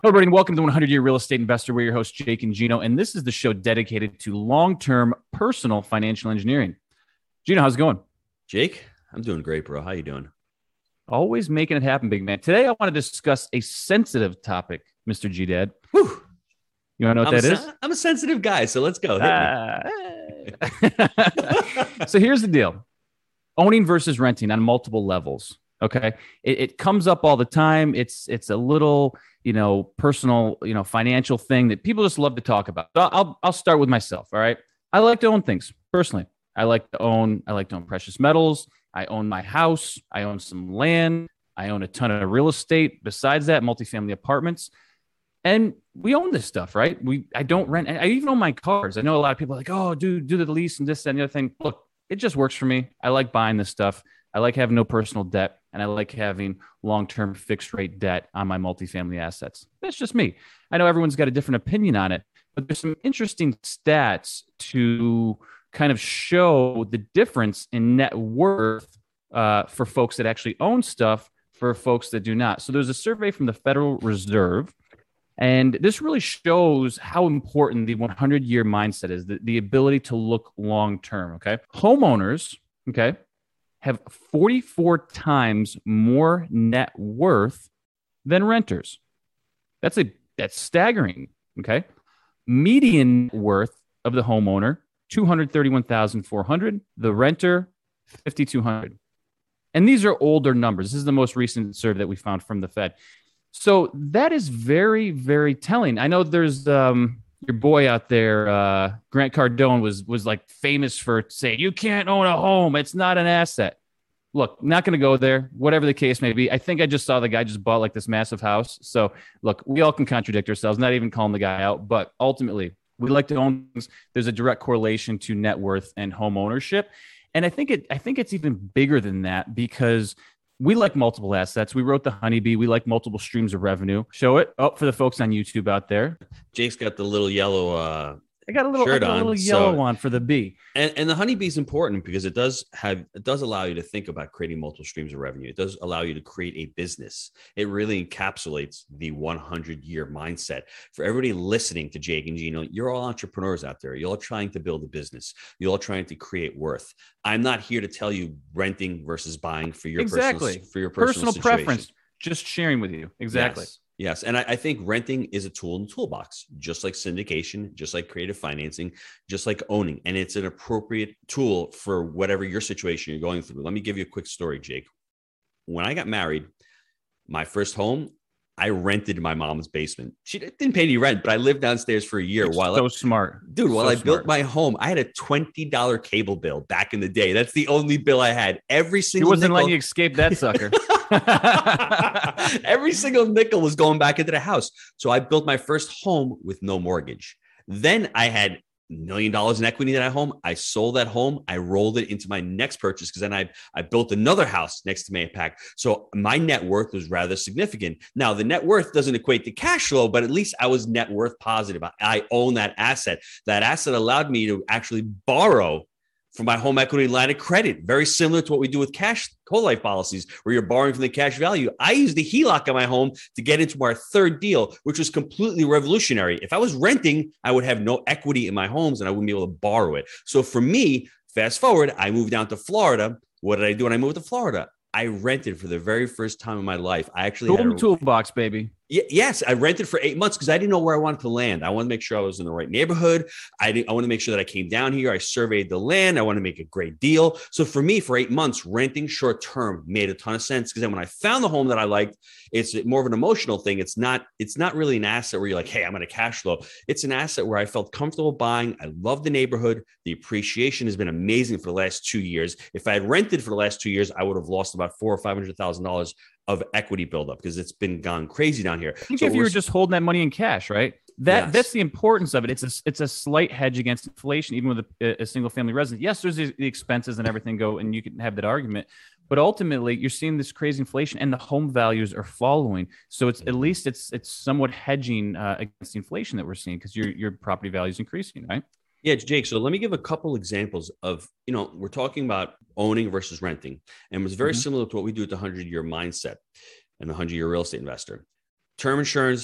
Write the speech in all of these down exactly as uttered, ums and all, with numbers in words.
Hello, everybody, and welcome to one hundred year Real Estate Investor. We're your hosts, Jake and Gino, and this is the show dedicated to long-term personal financial engineering. Gino, how's it going? Jake, I'm doing great, bro. How you doing? Always making it happen, big man. Today, I want to discuss a sensitive topic, Mister G-Dad. Whew. You want to know what I'm that a, is? I'm a sensitive guy, so let's go. Hit Uh, so here's the deal. Owning versus renting on multiple levels, okay? It, it comes up all the time. It's it's a little... you know, personal, you know, financial thing that people just love to talk about. So I'll, I'll start with myself. All right. I like to own things personally. I like to own, I like to own precious metals. I own my house. I own some land. I own a ton of real estate. Besides that, multifamily apartments. And we own this stuff, right? We, I don't rent. I even own my cars. I know a lot of people are like, oh, dude, do the lease and this, that, and the other thing. Look, it just works for me. I like buying this stuff. I like having no personal debt, and I like having long-term fixed rate debt on my multifamily assets. That's just me. I know everyone's got a different opinion on it, but there's some interesting stats to kind of show the difference in net worth uh, for folks that actually own stuff for folks that do not. So there's a survey from the Federal Reserve, and this really shows how important the one hundred year mindset is, the, the ability to look long-term, okay? Homeowners, okay, have forty-four times more net worth than renters. That's a that's staggering. Okay. Median worth of the homeowner, two hundred thirty-one thousand four hundred. The renter, fifty-two hundred. And these are older numbers. This is the most recent survey that we found from the Fed. So that is very, very telling. I know there's um your boy out there, uh, Grant Cardone, was was like famous for saying, you can't own a home. It's not an asset. Look, not going to go there, whatever the case may be. I think I just saw the guy just bought like this massive house. So look, we all can contradict ourselves, not even calling the guy out. But ultimately, we like to own things. There's a direct correlation to net worth and home ownership. And I think it, I think it's even bigger than that because we like multiple assets. We wrote the Honeybee. We like multiple streams of revenue. Show it up oh, for the folks on YouTube out there. Jake's got the little yellow uh, I got a little, shirt I got a little on, yellow so, one for the bee. And, and the Honeybee is important because it does have it does allow you to think about creating multiple streams of revenue. It does allow you to create a business. It really encapsulates the one hundred year mindset. For everybody listening to Jake and Gino, you're all entrepreneurs out there. You're all trying to build a business. You're all trying to create worth. I'm not here to tell you renting versus buying for your exactly. personal, for your personal, personal preference. Just sharing with you. Exactly. Yes. Yes. And I, I think renting is a tool in the toolbox, just like syndication, just like creative financing, just like owning. And it's an appropriate tool for whatever your situation you're going through. Let me give you a quick story, Jake. When I got married, my first home, I rented my mom's basement. She didn't pay any rent, but I lived downstairs for a year. It's while so I, smart. Dude, while so I smart. built my home, I had a twenty dollars cable bill back in the day. That's the only bill I had. Every single He wasn't nickel- letting you escape that sucker. Every single nickel was going back into the house. So I built my first home with no mortgage. Then I had a million dollars in equity in that home. I sold that home. I rolled it into my next purchase because then I, I built another house next to Mayapack. So my net worth was rather significant. Now, the net worth doesn't equate to cash flow, but at least I was net worth positive. I, I own that asset. That asset allowed me to actually borrow from my home equity line of credit, very similar to what we do with cash whole life policies, where you're borrowing from the cash value. I used the H E L O C on my home to get into our third deal, which was completely revolutionary. If I was renting, I would have no equity in my homes and I wouldn't be able to borrow it. So for me, fast forward, I moved down to Florida. What did I do when I moved to Florida? I rented for the very first time in my life. I actually Golden had a toolbox, baby. Y- yes, I rented for eight months because I didn't know where I wanted to land. I wanted to make sure I was in the right neighborhood. I didn't, I wanted to make sure that I came down here. I surveyed the land. I wanted to make a great deal. So for me, for eight months, renting short term made a ton of sense because then when I found the home that I liked, it's more of an emotional thing. It's not, it's not really an asset where you're like, hey, I'm going to cash flow. It's an asset where I felt comfortable buying. I love the neighborhood. The appreciation has been amazing for the last two years. If I had rented for the last two years, I would have lost about four or five hundred thousand dollars of equity buildup because it's been gone crazy down here. I think so if you were just holding that money in cash, right? That Yes. that's the importance of it. It's a it's a slight hedge against inflation, even with a, a single family resident. Yes, there's the, the expenses and everything go, and you can have that argument. But ultimately, you're seeing this crazy inflation, and the home values are following. So it's at least it's it's somewhat hedging uh, against the inflation that we're seeing because your your property value is increasing, right? Yeah, Jake. So let me give a couple examples of, you know, we're talking about owning versus renting. And it's very Mhm. similar to what we do with the hundred year mindset and the hundred year real estate investor. Term insurance,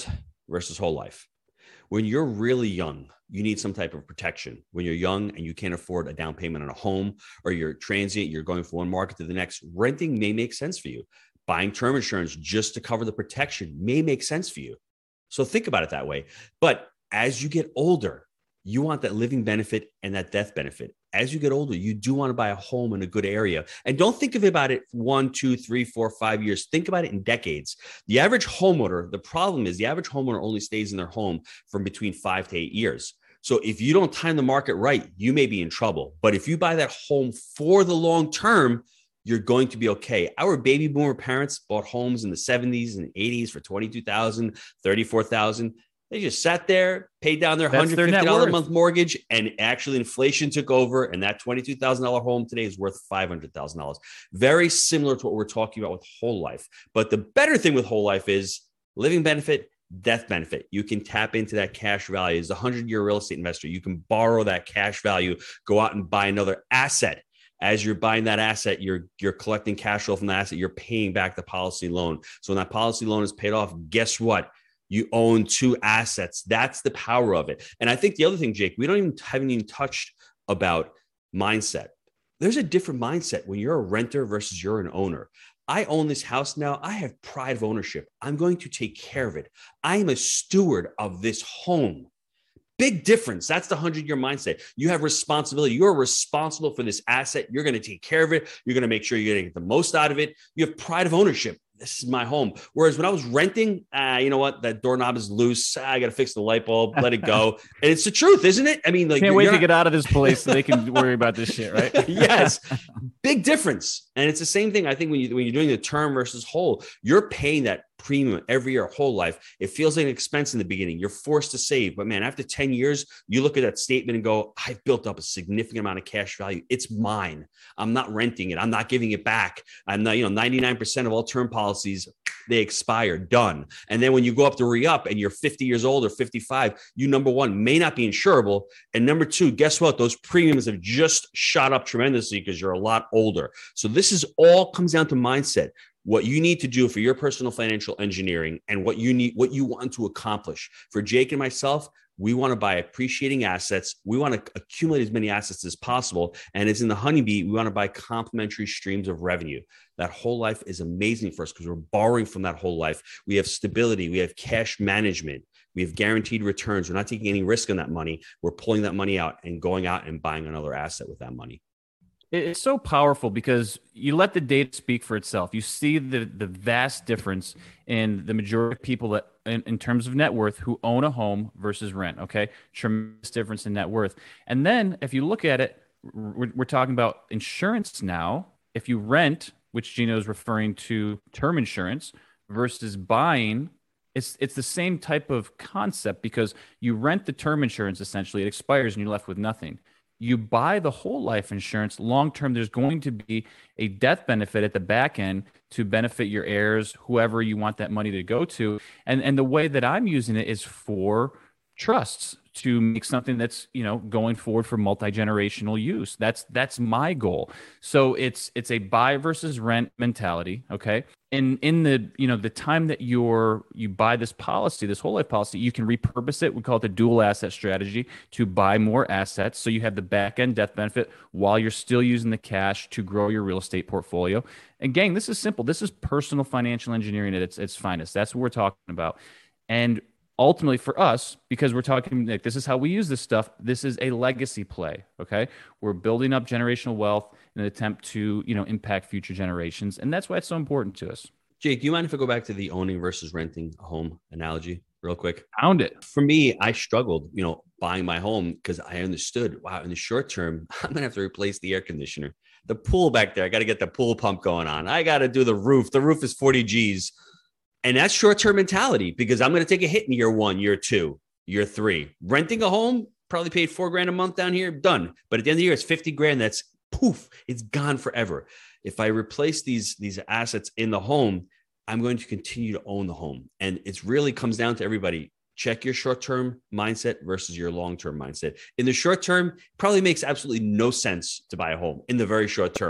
versus whole life. When you're really young, you need some type of protection. When you're young and you can't afford a down payment on a home, or you're transient, you're going from one market to the next, renting may make sense for you. Buying term insurance just to cover the protection may make sense for you. So think about it that way. But as you get older, you want that living benefit and that death benefit. As you get older, you do want to buy a home in a good area. And don't think of about it one, two, three, four, five years. Think about it in decades. The average homeowner, the problem is the average homeowner only stays in their home for between five to eight years. So if you don't time the market right, you may be in trouble. But if you buy that home for the long term, you're going to be okay. Our baby boomer parents bought homes in the seventies and eighties for twenty-two thousand dollars, thirty-four thousand dollars. They just sat there, paid down their one hundred fifty dollars a month mortgage, and actually inflation took over, and that twenty-two thousand dollars home today is worth five hundred thousand dollars. Very similar to what we're talking about with whole life. But the better thing with whole life is living benefit, death benefit. You can tap into that cash value. As a hundred-year real estate investor, you can borrow that cash value, go out and buy another asset. As you're buying that asset, you're you're collecting cash flow from the asset. You're paying back the policy loan. So when that policy loan is paid off, guess what? You own two assets. That's the power of it. And I think the other thing, Jake, we don't even haven't even touched about mindset. There's a different mindset when you're a renter versus you're an owner. I own this house now. I have pride of ownership. I'm going to take care of it. I am a steward of this home. Big difference. That's the hundred-year mindset. You have responsibility. You're responsible for this asset. You're going to take care of it. You're going to make sure you're going to get the most out of it. You have pride of ownership. This is my home. Whereas when I was renting, uh, you know what? That doorknob is loose. Ah, I got to fix the light bulb. Let it go. And it's the truth, isn't it? I mean, like, can't wait to not... get out of this place so they can worry about this shit, right? Yes. Big difference. And it's the same thing. I think when you when you're doing the term versus whole, you're paying that premium every year, whole life. It feels like an expense in the beginning. You're forced to save. But man, after ten years, you look at that statement and go, I've built up a significant amount of cash value. It's mine. I'm not renting it. I'm not giving it back. I'm not, you know, ninety-nine percent of all term policies, they expire, done. And then when you go up to re-up and you're fifty years old or fifty-five, you, number one, may not be insurable. And number two, guess what? Those premiums have just shot up tremendously because you're a lot older. So this is all comes down to mindset. What you need to do for your personal financial engineering and what you need, what you want to accomplish. For Jake and myself, we want to buy appreciating assets. We want to accumulate as many assets as possible. And as in the Honeybee, we want to buy complementary streams of revenue. That whole life is amazing for us because we're borrowing from that whole life. We have stability. We have cash management. We have guaranteed returns. We're not taking any risk on that money. We're pulling that money out and going out and buying another asset with that money. It's so powerful because you let the data speak for itself. You see the the vast difference in the majority of people that, in, in terms of net worth, who own a home versus rent. Okay, tremendous difference in net worth. And then if you look at it, we're, we're talking about insurance now. If you rent, which Gino is referring to, term insurance versus buying, it's it's the same type of concept because you rent the term insurance essentially, it expires and you're left with nothing. You buy the whole life insurance long term, there's going to be a death benefit at the back end to benefit your heirs, whoever you want that money to go to. And and the way that I'm using it is for trusts to make something that's, you know, going forward for multi-generational use. That's that's my goal. So it's it's a buy versus rent mentality, okay? And in the, you know, the time that you're you buy this policy, this whole life policy, you can repurpose it. We call it the dual asset strategy to buy more assets. So you have the back end death benefit while you're still using the cash to grow your real estate portfolio. And gang, this is simple. This is personal financial engineering at its its finest. That's what we're talking about. And ultimately for us, because we're talking like this is how we use this stuff, this is a legacy play. Okay, we're building up generational wealth in an attempt to, you know, impact future generations, and that's why it's so important to us. Jake, do you mind if I go back to the owning versus renting a home analogy real quick? Found it. For me, I struggled, you know, buying my home because I understood, wow, in the short term, I'm gonna have to replace the air conditioner, the pool back there. I got to get the pool pump going on. I got to do the roof. The roof is forty G's. And that's short-term mentality because I'm going to take a hit in year one, year two, year three. Renting a home, probably paid four grand a month down here, done. But at the end of the year, it's fifty grand. That's poof, it's gone forever. If I replace these, these assets in the home, I'm going to continue to own the home. And it really comes down to everybody. Check your short-term mindset versus your long-term mindset. In the short term, it probably makes absolutely no sense to buy a home in the very short term.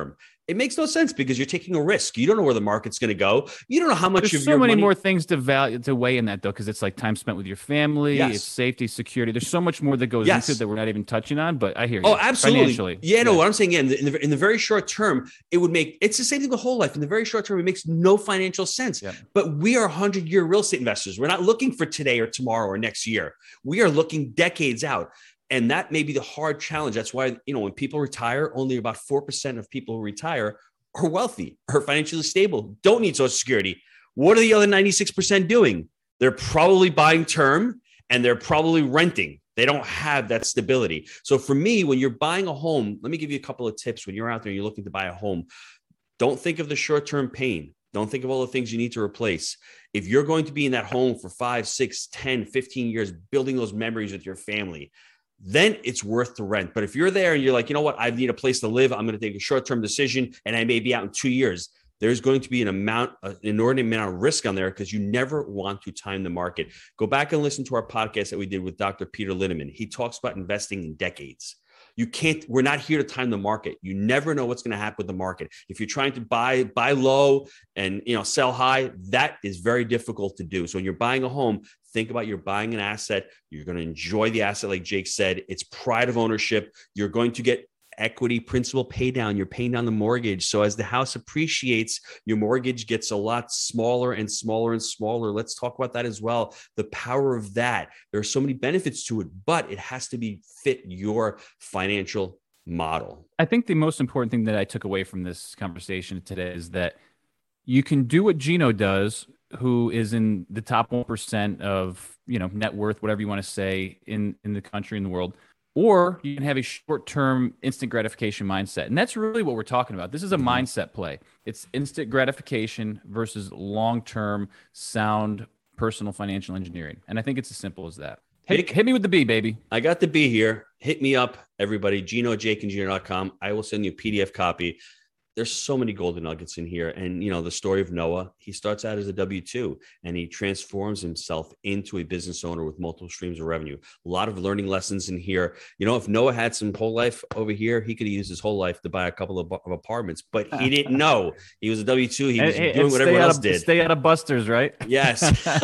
It makes no sense because you're taking a risk. You don't know where the market's going to go. You don't know how much There's of so your many money- more things to value to weigh in that though, because it's like time spent with your family, Yes. it's safety, security. There's so much more that goes Yes. into it that we're not even touching on. But I hear you. Oh, absolutely. Financially, Yeah, no, what I'm saying, yeah, in the, in the in the very short term, it would make, it's the same thing with whole life. In the very short term, it makes no financial sense. Yeah. But we are hundred year real estate investors. We're not looking for today or tomorrow or next year. We are looking decades out. And that may be the hard challenge. That's why, you know, when people retire, only about four percent of people who retire are wealthy, are financially stable, don't need Social Security. What are the other ninety-six percent doing? They're probably buying term and they're probably renting. They don't have that stability. So for me, when you're buying a home, let me give you a couple of tips. When you're out there and you're looking to buy a home, don't think of the short-term pain. Don't think of all the things you need to replace. If you're going to be in that home for five, six, ten, fifteen years, building those memories with your family, then it's worth the rent. But if you're there and you're like, you know what, I need a place to live, I'm going to take a short-term decision and I may be out in two years, there's going to be an amount, an inordinate amount of risk on there because you never want to time the market. Go back and listen to our podcast that we did with Doctor Peter Linneman. He talks about investing in decades. You can't, we're not here to time the market. You never know what's going to happen with the market. If you're trying to buy, buy low and, you know, sell high, that is very difficult to do. So when you're buying a home, think about you're buying an asset. You're going to enjoy the asset. Like Jake said, it's pride of ownership. You're going to get equity principal pay down. You're paying down the mortgage. So as the house appreciates, your mortgage gets a lot smaller and smaller and smaller. Let's talk about that as well. The power of that. There are so many benefits to it, but it has to be fit your financial model. I think the most important thing that I took away from this conversation today is that you can do what Gino does, who is in the top one percent of, you know, net worth, whatever you want to say in, in the country, in the world. Or you can have a short-term instant gratification mindset. And that's really what we're talking about. This is a mm-hmm. mindset play. It's instant gratification versus long-term sound personal financial engineering. And I think it's as simple as that. Hit, hit me with the B, baby. I got the B here. Hit me up, everybody. Gino, Jake, and Gino dot com. I will send you a P D F copy. There's so many golden nuggets in here. And, you know, the story of Noah, he starts out as a W two and he transforms himself into a business owner with multiple streams of revenue. A lot of learning lessons in here. You know, if Noah had some whole life over here, he could have used his whole life to buy a couple of, of apartments, but he didn't know. He was a W two. He was and, doing and what everyone else of, did. Stay out of Busters, right? Yes.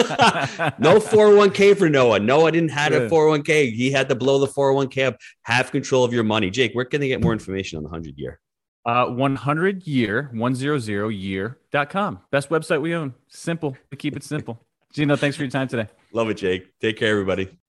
No four oh one k for Noah. Noah didn't have a four oh one k. He had to blow the four oh one k up, have control of your money. Jake, where can they get more information on the hundred year? Uh, one hundred year, one hundred year dot com. Best website we own. Simple. We keep it simple. Gino, thanks for your time today. Love it, Jake. Take care, everybody.